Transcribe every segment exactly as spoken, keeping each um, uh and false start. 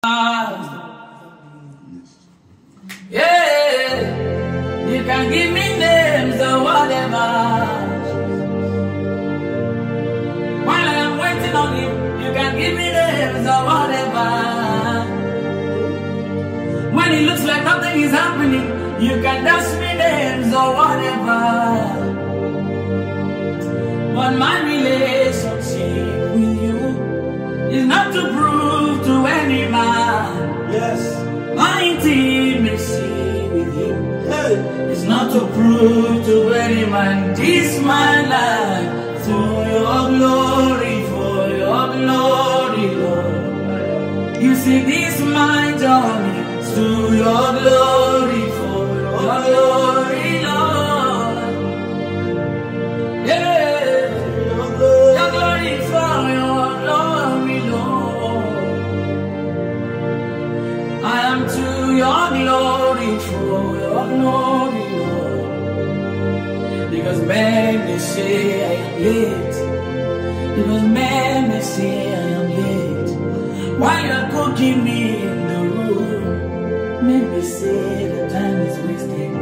Yeah, you can give me names or whatever. While I am waiting on you, you can give me names or whatever. When it looks like nothing is happening, you can dash me names or whatever. But my relationship with you is not to prove to any man. Yes. My intimacy with you Hey. is not to prove to any man. This my life to your glory, for your glory, Lord. You see, this my journey to your glory, for your glory, Lord. Yeah, your glory, for your glory, Lord. I am to your glory, for your glory, Lord. Because men may say I am late. Because men may say I am late. While you're cooking me in the room, men may say the time is wasted.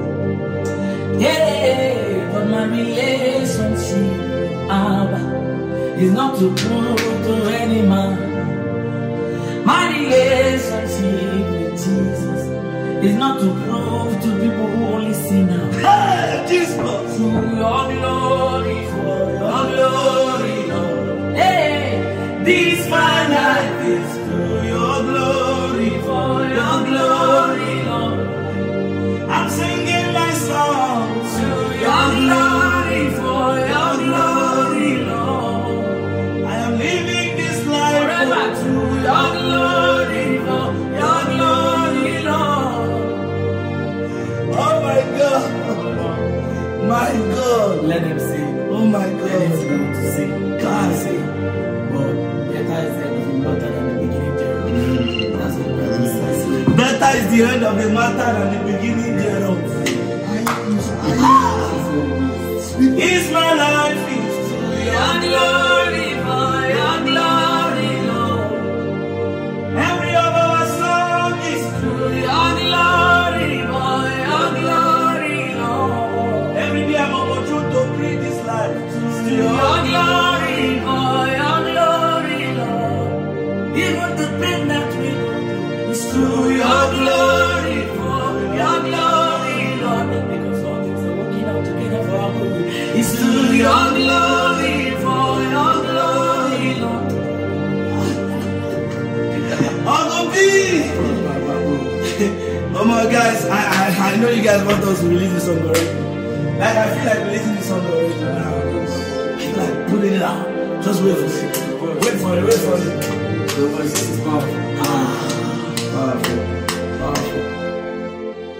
Yeah, but my relationship with Abba is not to prove to any man. My relationship with Jesus is not to prove to people who only see now. Hey, Jesus. To your glory, for your glory, Lord. Hey, this my life is to your glory, for your glory, Lord. I'm singing my song To your glory, for your glory, Lord. I am living this life Forever to your glory, for your glory, Lord. Oh my God. My God. Let them sing. Oh my Let God. it go to sing. God. Sing. But better is the end of the matter than the beginning thereof. That's what the Bible says. Better is the end of the matter than the beginning thereof. Is my life is to Your glory, for your glory, Lord. every of our song is To your glory, for your glory, Lord. every day I'm opportune to breathe this life. To your glory, for your glory, Lord. Even the pain that we go through is to your glory, for your glory, Lord. Because all things are working out together for our good. It's to your glory, for your glory, Lord. Uncle B. Oh my guys, I, I I know you guys want us to release this song already. Like I feel like releasing this song already now. Like putting it out. Just wait for it. Wait for it, wait for it. The voice is powerful. Ah, powerful, powerful.